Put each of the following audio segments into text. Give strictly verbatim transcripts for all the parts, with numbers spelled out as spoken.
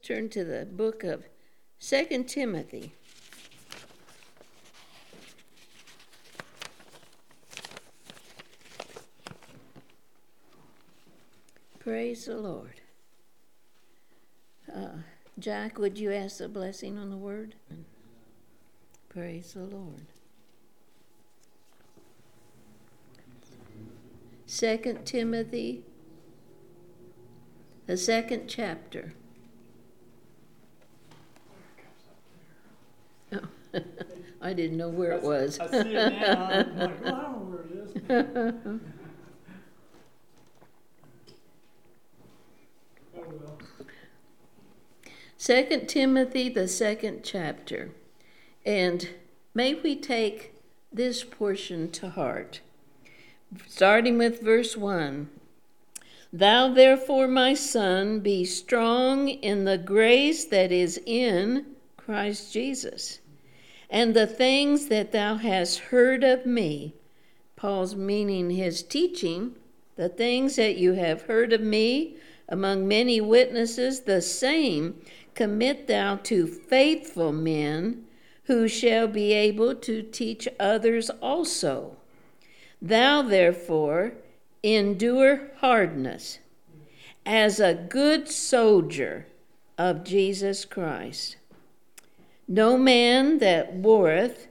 turn to the book of Second Timothy. Praise the Lord. Uh, Jack, would you ask a blessing on the word? Praise the Lord. Second Timothy, the second chapter. Oh, I didn't know where it was. I see it now. I'm like, well, I don't know where it is. Oh, well. Second Timothy, the second chapter. And may we take this portion to heart. Starting with verse one. Thou therefore, my son, be strong in the grace that is in Christ Jesus. And the things that thou hast heard of me, Paul's meaning his teaching, the things that you have heard of me among many witnesses, the same commit thou to faithful men who shall be able to teach others also. Thou therefore endure hardness as a good soldier of Jesus Christ. No man that warreth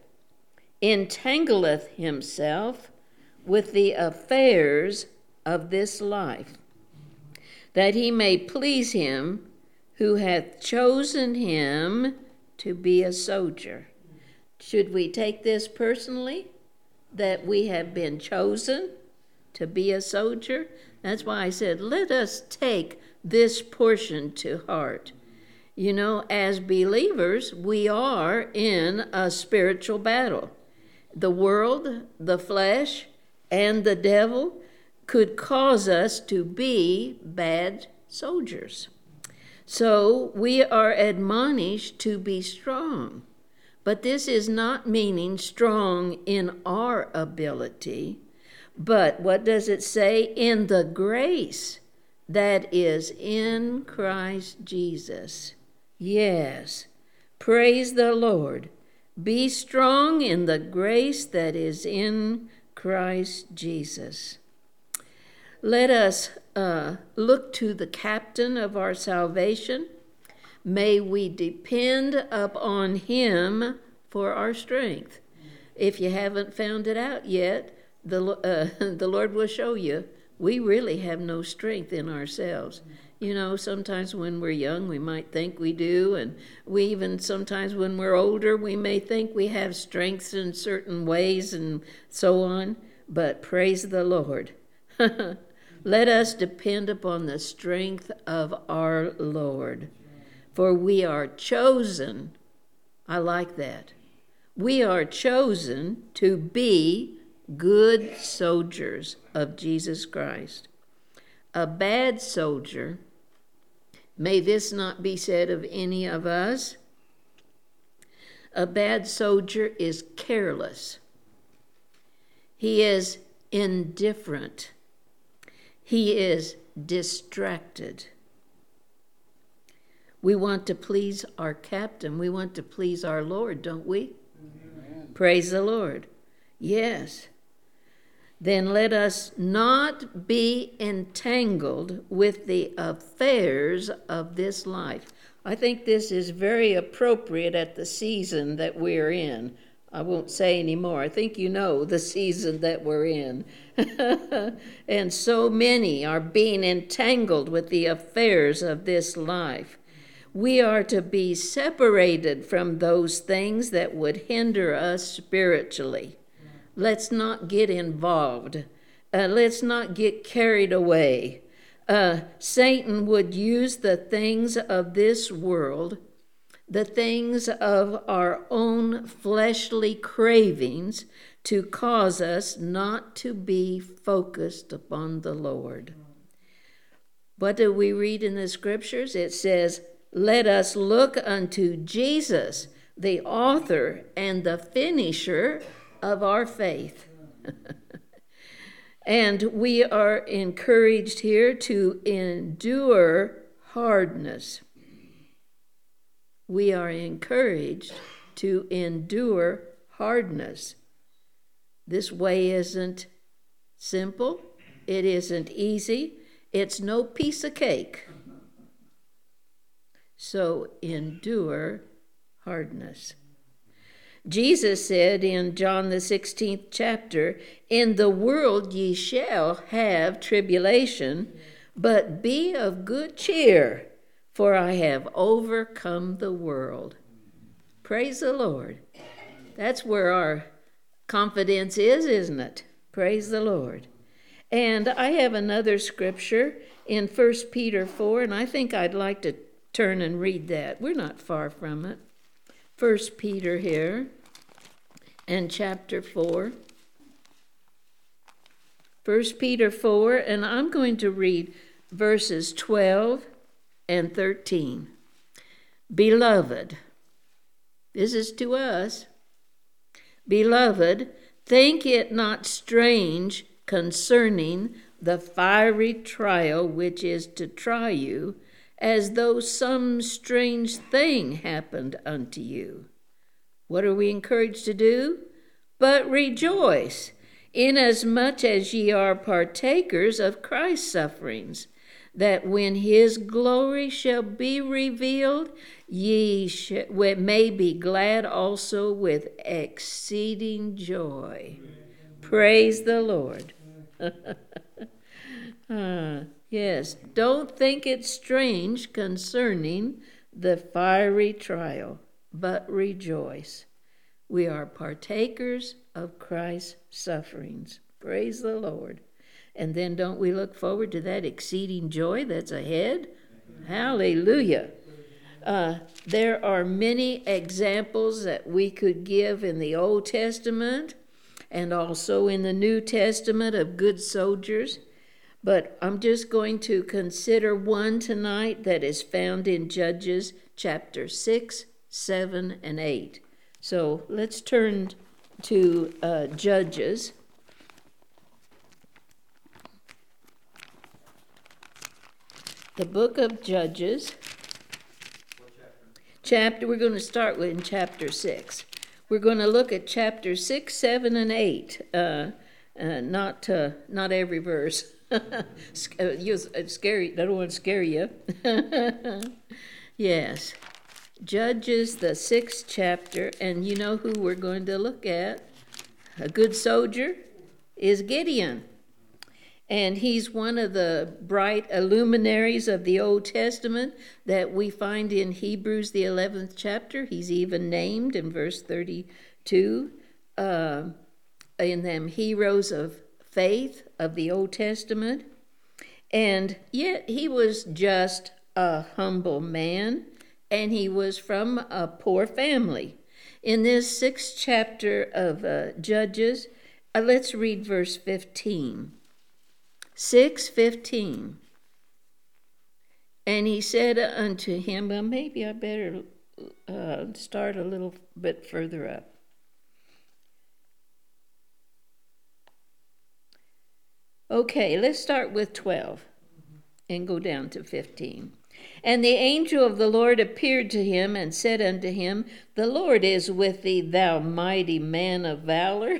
entangleth himself with the affairs of this life, that he may please him who hath chosen him to be a soldier. Should we take this personally, that we have been chosen to be a soldier? That's why I said, let us take this portion to heart. You know, as believers, we are in a spiritual battle. The world, the flesh, and the devil could cause us to be bad soldiers. So we are admonished to be strong. But this is not meaning strong in our ability, but what does it say? In the grace that is in Christ Jesus. Yes, praise the Lord. Be strong in the grace that is in Christ Jesus. Let us uh, look to the captain of our salvation. May we depend upon him for our strength. If you haven't found it out yet, the, uh, the Lord will show you. We really have no strength in ourselves. You know, sometimes when we're young, we might think we do, and we even sometimes when we're older, we may think we have strengths in certain ways and so on. But praise the Lord. Let us depend upon the strength of our Lord. For we are chosen, I like that, we are chosen to be good soldiers of Jesus Christ. A bad soldier, may this not be said of any of us, a bad soldier is careless. He is indifferent. He is distracted. We want to please our captain. We want to please our Lord, don't we? Amen. Praise the Lord. Yes. Then let us not be entangled with the affairs of this life. I think this is very appropriate at the season that we're in. I won't say any more. I think you know the season that we're in. And so many are being entangled with the affairs of this life. We are to be separated from those things that would hinder us spiritually. Let's not get involved. Uh, let's not get carried away. Uh, Satan would use the things of this world, the things of our own fleshly cravings, to cause us not to be focused upon the Lord. What do we read in the scriptures? It says, let us look unto Jesus, the author and the finisher of our faith. And we are encouraged here to endure hardness. we are encouraged to endure hardness. This way isn't simple. It isn't easy. It's no piece of cake. So endure hardness. Jesus said in John the sixteenth chapter, "In the world ye shall have tribulation, but be of good cheer, for I have overcome the world." Praise the Lord. That's where our confidence is, isn't it? Praise the Lord. And I have another scripture in First Peter four, and I think I'd like to turn and read that. We're not far from it. First Peter here, and chapter four. First Peter four, and I'm going to read verses twelve and thirteen. Beloved, this is to us. Beloved, think it not strange concerning the fiery trial which is to try you, as though some strange thing happened unto you. What are we encouraged to do? But rejoice, inasmuch as ye are partakers of Christ's sufferings, that when his glory shall be revealed, ye sh- may be glad also with exceeding joy. Amen. Praise the Lord. uh, yes, don't think it strange concerning the fiery trial, but rejoice. We are partakers of Christ's sufferings. Praise the Lord. And then don't we look forward to that exceeding joy that's ahead? Amen. Hallelujah. Uh, there are many examples that we could give in the Old Testament and also in the New Testament of good soldiers. But I'm just going to consider one tonight that is found in Judges chapter six, seven, and eight. So let's turn to uh, Judges. The book of Judges. What chapter? Chapter, we're going to start with in chapter six. We're going to look at chapter six, seven, and eight. Uh, uh, not uh, not every verse. It's scary. I don't want to scare you. Yes. Judges, the sixth chapter, and you know who we're going to look at? A good soldier is Gideon. And he's one of the bright luminaries of the Old Testament that we find in Hebrews, the eleventh chapter. He's even named in verse thirty-two uh, in them heroes of faith of the Old Testament. And yet he was just a humble man, and he was from a poor family. In this sixth chapter of uh, Judges, uh, let's read verse fifteen. six fifteen. And he said unto him, well, maybe I better uh, start a little bit further up. Okay, let's start with twelve and go down to fifteen. And the angel of the Lord appeared to him and said unto him, The Lord is with thee, thou mighty man of valor.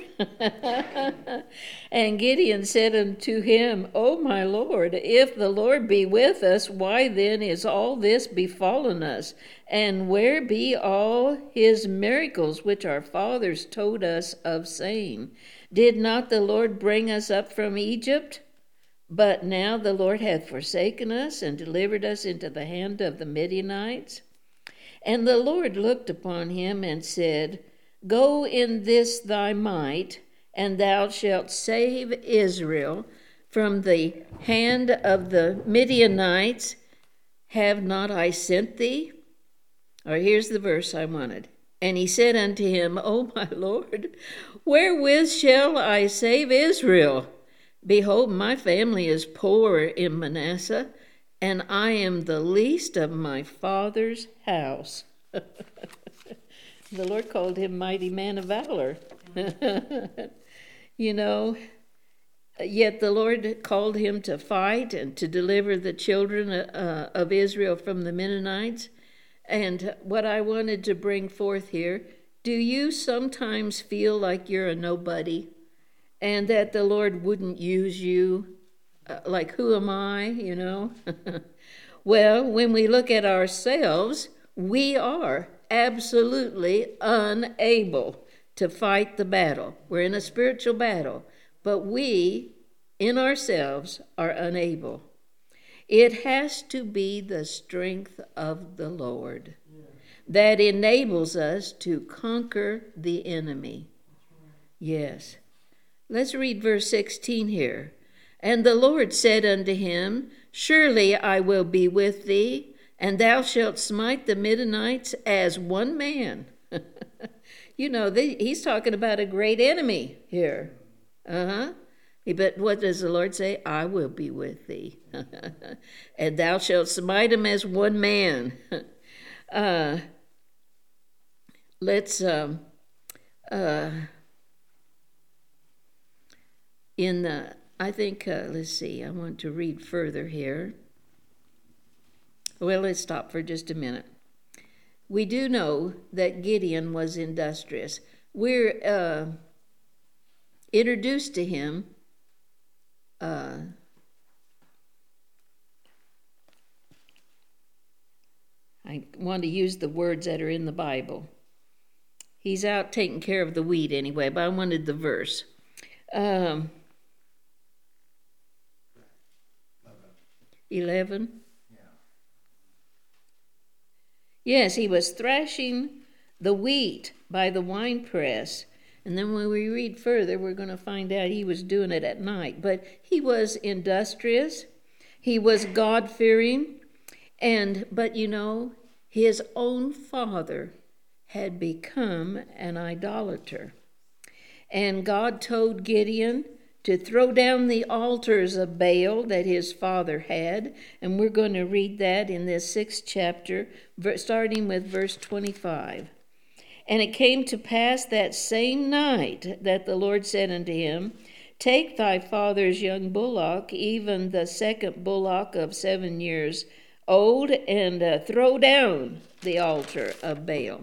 And Gideon said unto him, O my Lord, if the Lord be with us, why then is all this befallen us? And where be all his miracles which our fathers told us of, saying, Did not the Lord bring us up from Egypt? But now the Lord hath forsaken us and delivered us into the hand of the Midianites. And the Lord looked upon him and said, Go in this thy might, and thou shalt save Israel from the hand of the Midianites. Have not I sent thee? Or here's the verse I wanted. And he said unto him, O my Lord, wherewith shall I save Israel? Behold, my family is poor in Manasseh, and I am the least of my father's house. The Lord called him mighty man of valor. You know, yet the Lord called him to fight and to deliver the children uh, of Israel from the Mennonites. And what I wanted to bring forth here, do you sometimes feel like you're a nobody and that the Lord wouldn't use you? Uh, like, who am I, you know? Well, when we look at ourselves, we are absolutely unable to fight the battle. We're in a spiritual battle, but we, in ourselves, are unable. It has to be the strength of the Lord that enables us to conquer the enemy. Yes. Let's read verse sixteen here. And the Lord said unto him, Surely I will be with thee, and thou shalt smite the Midianites as one man. You know, they, he's talking about a great enemy here. Uh-huh. But what does the Lord say? I will be with thee. And thou shalt smite him as one man. uh, let's, um, uh, in the, I think, uh, let's see, I want to read further here. Well, let's stop for just a minute. We do know that Gideon was industrious. We're uh, introduced to him uh, I want to use the words that are in the Bible. He's out taking care of the wheat anyway, but I wanted the verse. Um, eleven. Yes, he was thrashing the wheat by the winepress. And then when we read further, we're going to find out he was doing it at night. But he was industrious. He was God-fearing. And, but you know, his own father had become an idolater. And God told Gideon to throw down the altars of Baal that his father had. And we're going to read that in this sixth chapter, starting with verse twenty-five. And it came to pass that same night that the Lord said unto him, Take thy father's young bullock, even the second bullock of seven years old, and uh, throw down the altar of Baal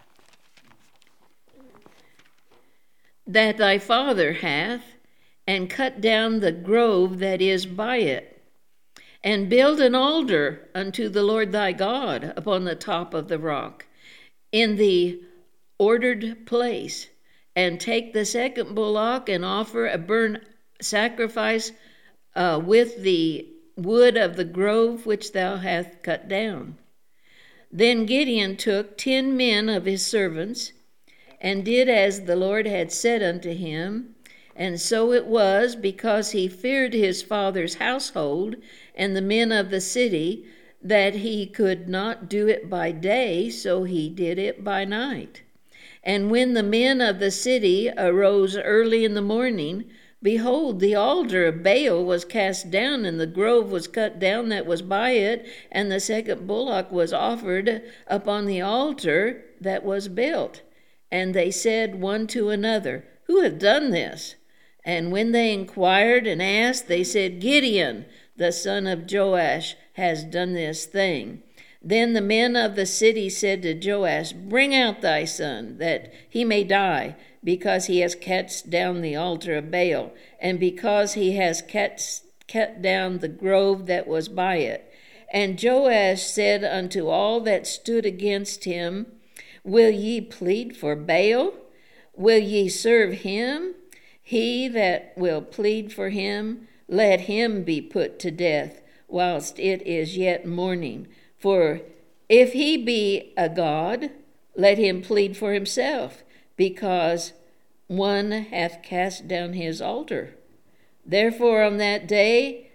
that thy father hath, and cut down the grove that is by it, and build an altar unto the Lord thy God upon the top of the rock, in the ordered place, and take the second bullock and offer a burnt sacrifice uh, with the wood of the grove which thou hast cut down. Then Gideon took ten men of his servants, and did as the Lord had said unto him. And so it was, because he feared his father's household and the men of the city, that he could not do it by day, so he did it by night. And when the men of the city arose early in the morning, behold, the altar of Baal was cast down, and the grove was cut down that was by it, and the second bullock was offered upon the altar that was built. And they said one to another, Who hath done this? And when they inquired and asked, they said, Gideon, the son of Joash, has done this thing. Then the men of the city said to Joash, Bring out thy son, that he may die, because he has cut down the altar of Baal, and because he has cut, cut down the grove that was by it. And Joash said unto all that stood against him, Will ye plead for Baal? Will ye serve him? He that will plead for him, let him be put to death, whilst it is yet morning. For if he be a god, let him plead for himself, because one hath cast down his altar. Therefore on that day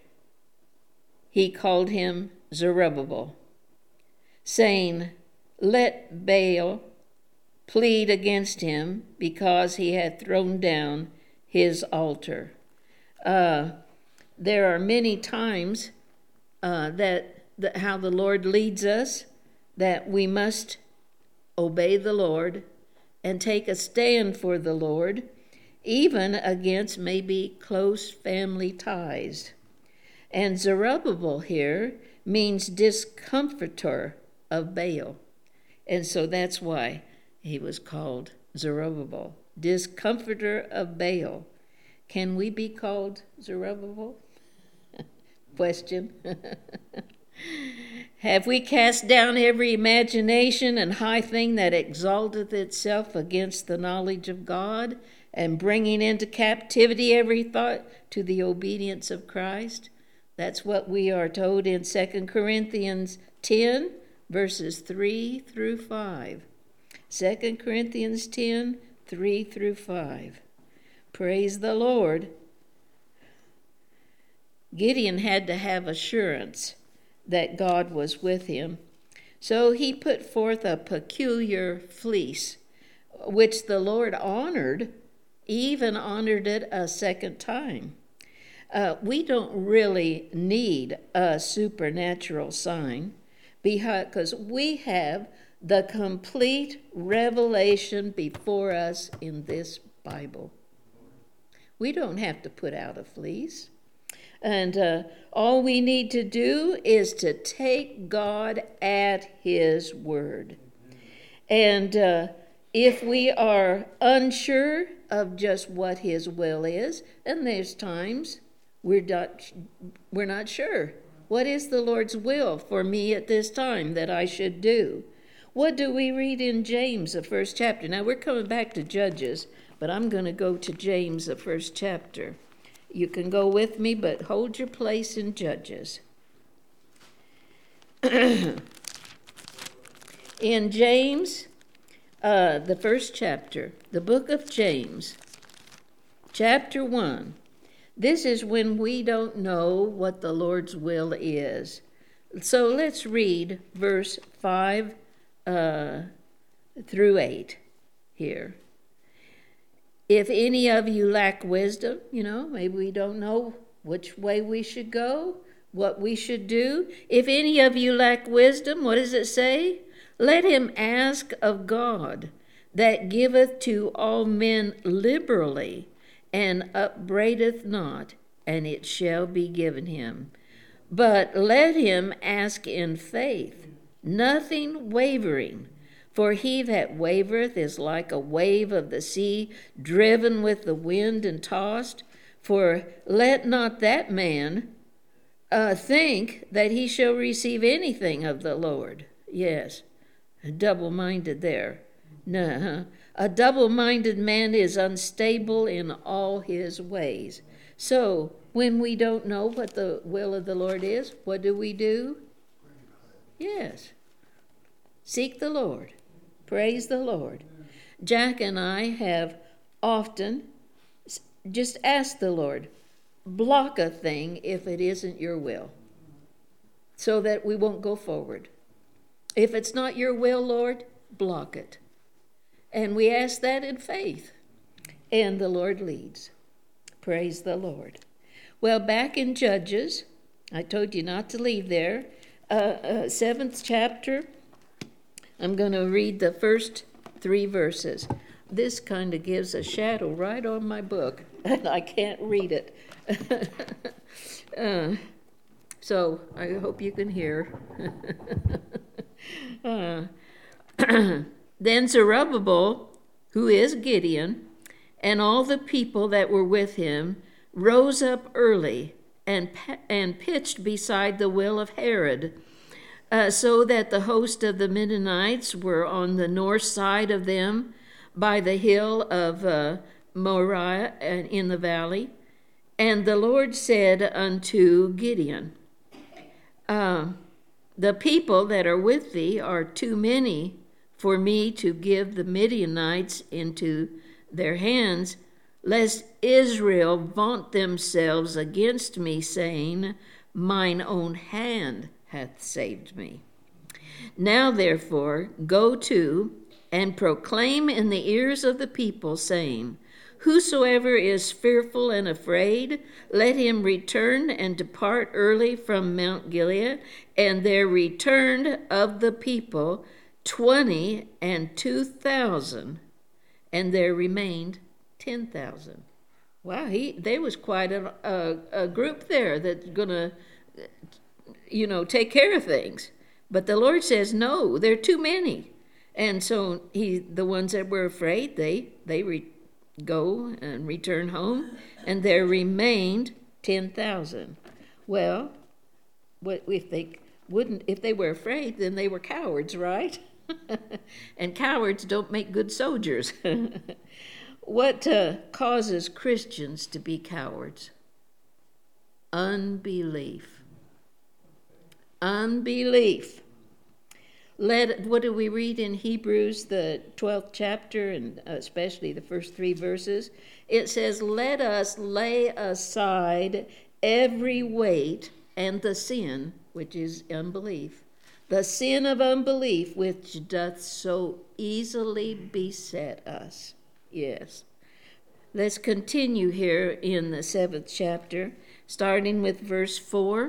he called him Zerubbabel, saying, Let Baal plead against him, because he hath thrown down his altar. Uh, there are many times uh, that, that how the Lord leads us, that we must obey the Lord and take a stand for the Lord, even against maybe close family ties. And Zerubbabel here means discomforter of Baal. And so that's why he was called Zerubbabel, discomforter of Baal. Can we be called Zerubbabel? Question. Have we cast down every imagination and high thing that exalteth itself against the knowledge of God, and bringing into captivity every thought to the obedience of Christ? That's what we are told in Second Corinthians ten, verses three through five. Second Corinthians ten, three through five. Praise the Lord. Gideon had to have assurance that God was with him. So he put forth a peculiar fleece, which the Lord honored, even honored it a second time. Uh, we don't really need a supernatural sign because we have the complete revelation before us in this Bible. We don't have to put out a fleece. And uh, all we need to do is to take God at his word. And uh, if we are unsure of just what his will is, and there's times we're not, we're not sure. What is the Lord's will for me at this time that I should do? What do we read in James, the first chapter? Now, we're coming back to Judges, but I'm going to go to James, the first chapter. You can go with me, but hold your place in Judges. In James, uh, the first chapter, the book of James, chapter one, this is when we don't know what the Lord's will is. So let's read verse five uh, through eight here. If any of you lack wisdom, you know, maybe we don't know which way we should go, what we should do. If any of you lack wisdom, what does it say? Let him ask of God, that giveth to all men liberally, and upbraideth not, and it shall be given him. But let him ask in faith, nothing wavering. For he that wavereth is like a wave of the sea, driven with the wind and tossed. For let not that man uh, think that he shall receive anything of the Lord. Yes, double-minded there. No, a double-minded man is unstable in all his ways. So when we don't know what the will of the Lord is, what do we do? Yes, seek the Lord. Praise the Lord. Jack and I have often just asked the Lord, block a thing if it isn't your will, so that we won't go forward. If it's not your will, Lord, block it. And we ask that in faith, and the Lord leads. Praise the Lord. Well, back in Judges, I told you not to leave there, uh, uh, seventh chapter, I'm going to read the first three verses. This kind of gives a shadow right on my book, and I can't read it. uh, so I hope you can hear. uh, Then Zerubbabel, who is Gideon, and all the people that were with him, rose up early and, and pitched beside the well of Herod, Uh, so that the host of the Midianites were on the north side of them by the hill of uh, Moriah and in the valley. And the Lord said unto Gideon, uh, the people that are with thee are too many for me to give the Midianites into their hands, lest Israel vaunt themselves against me, saying, mine own hand hath saved me. Now therefore go to and proclaim in the ears of the people, saying, whosoever is fearful and afraid, let him return and depart early from Mount Gilead. And there returned of the people twenty and two thousand, and there remained ten thousand. Wow, he there was quite a, a, a group there that's going to, you know, take care of things. But the Lord says, no, there are too many. And so he, the ones that were afraid, they they re, go and return home, and there remained ten thousand. Well, what if they wouldn't? If they were afraid, then they were cowards, right? And cowards don't make good soldiers. What uh, causes Christians to be cowards? Unbelief. Unbelief. Let, what do we read in Hebrews, the twelfth chapter, and especially the first three verses? It says, let us lay aside every weight and the sin, which is unbelief, the sin of unbelief, which doth so easily beset us. Yes. Let's continue here in the seventh chapter, starting with verse four.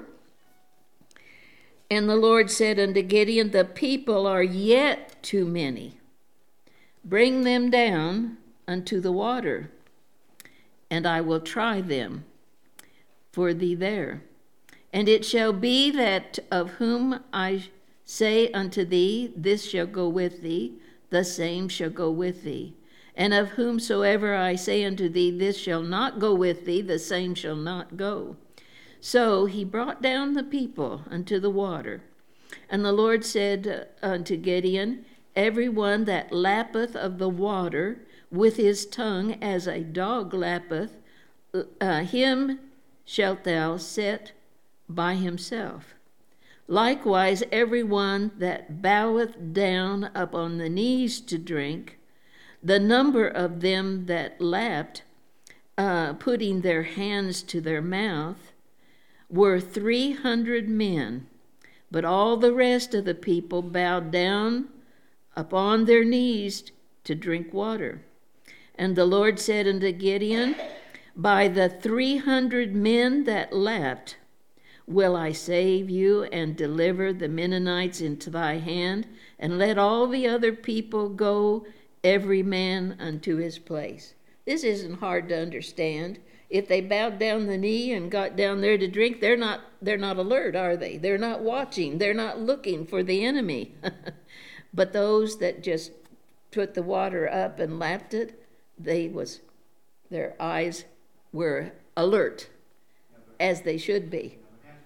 And the Lord said unto Gideon, the people are yet too many. Bring them down unto the water, and I will try them for thee there. And it shall be that of whom I say unto thee, this shall go with thee, the same shall go with thee. And of whomsoever I say unto thee, this shall not go with thee, the same shall not go. So he brought down the people unto the water. And the Lord said unto Gideon, every one that lappeth of the water with his tongue as a dog lappeth, uh, him shalt thou set by himself. Likewise every one that boweth down upon the knees to drink, the number of them that lapped, uh, putting their hands to their mouth, were three hundred men, but all the rest of the people bowed down upon their knees to drink water. And the Lord said unto Gideon, by the three hundred men that lapped will I save you and deliver the Mennonites into thy hand, and let all the other people go, every man unto his place. This isn't hard to understand. If they bowed down the knee and got down there to drink, they're not they're not alert, are they? They're not watching. They're not looking for the enemy. But those that just put the water up and lapped it, they was their eyes were alert, as they should be.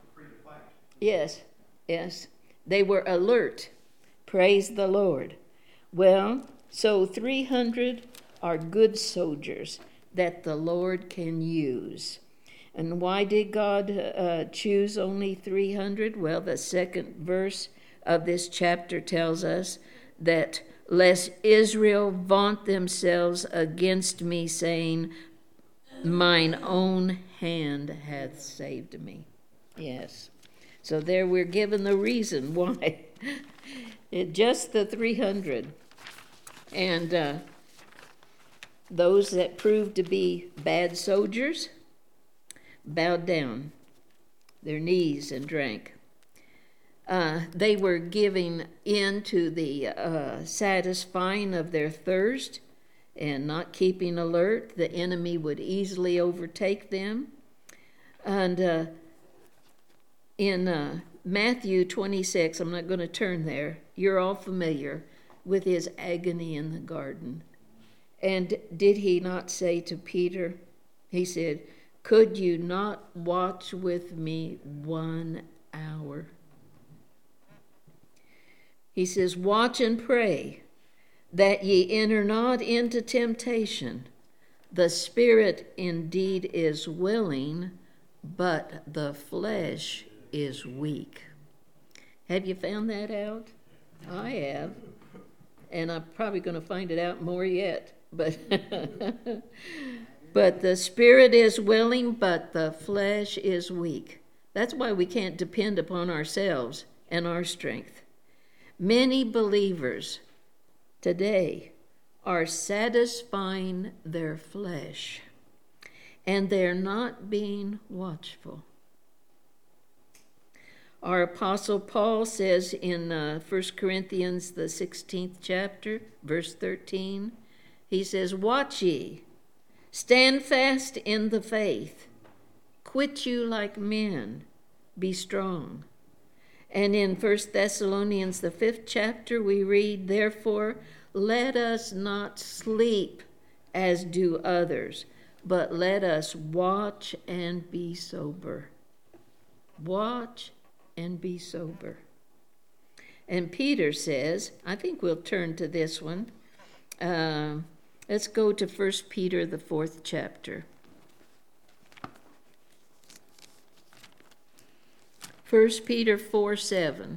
Yes, yes. They were alert. Praise the Lord. Well, so three hundred are good soldiers that the Lord can use. And why did God uh, choose only three hundred? Well, the second verse of this chapter tells us that lest Israel vaunt themselves against me, saying, mine own hand hath saved me. Yes. So there we're given the reason why. It, just the three hundred. And uh, those that proved to be bad soldiers bowed down their knees and drank. Uh, they were giving in to the uh, satisfying of their thirst and not keeping alert. The enemy would easily overtake them. And uh, in uh, Matthew twenty-six, I'm not going to turn there, you're all familiar with his agony in the garden. And did he not say to Peter, he said, could you not watch with me one hour? He says, watch and pray that ye enter not into temptation. The spirit indeed is willing, but the flesh is weak. Have you found that out? I have. And I'm probably going to find it out more yet. But but the spirit is willing, but the flesh is weak. That's why we can't depend upon ourselves and our strength. Many believers today are satisfying their flesh, and they're not being watchful. Our Apostle Paul says in uh, First Corinthians, the sixteenth chapter, verse thirteen, he says, watch ye, stand fast in the faith, quit you like men, be strong. And in First Thessalonians, the fifth chapter, we read, "Therefore, let us not sleep as do others, but let us watch and be sober." Watch and be sober. And Peter says, I think we'll turn to this one. Uh, let's go to First Peter, the fourth chapter. First Peter four seven.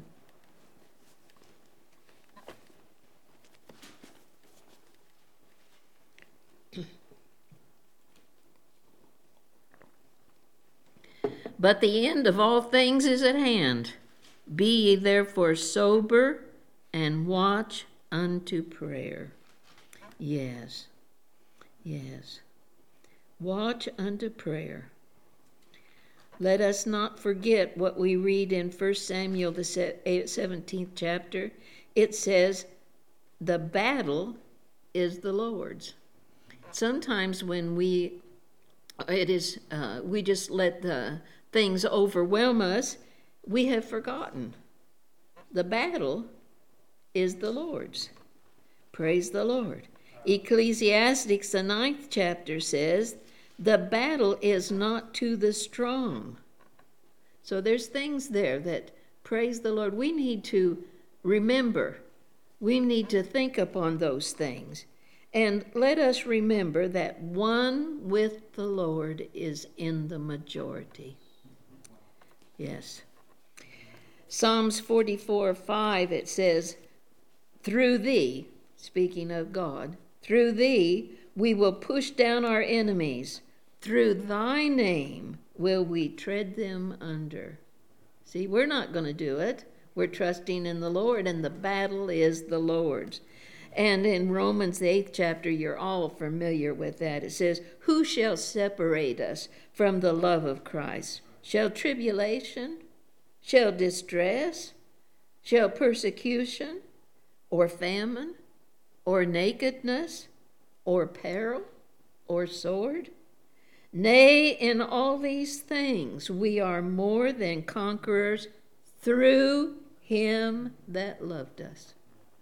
"But the end of all things is at hand. Be ye therefore sober and watch unto prayer." Yes, yes. Watch unto prayer. Let us not forget what we read in First Samuel, the seventeenth chapter. It says, the battle is the Lord's. Sometimes when we, it is, uh, we just let the things overwhelm us, we have forgotten. The battle is the Lord's. Praise the Lord. Ecclesiastes, the ninth chapter says, the battle is not to the strong. So there's things there that, praise the Lord, we need to remember. We need to think upon those things. And let us remember that one with the Lord is in the majority. Yes. Psalms forty-four five, it says, "Through thee," speaking of God, "through thee we will push down our enemies. Through thy name will we tread them under." See, we're not going to do it. We're trusting in the Lord, and the battle is the Lord's. And in Romans, the eighth chapter, you're all familiar with that. It says, "Who shall separate us from the love of Christ? Shall tribulation? Shall distress? Shall persecution? Or famine? Or nakedness? Or peril? Or sword? Nay, in all these things we are more than conquerors through him that loved us."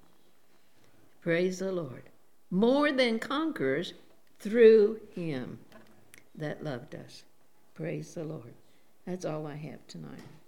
Praise the Lord. More than conquerors through him that loved us. Praise the Lord. That's all I have tonight.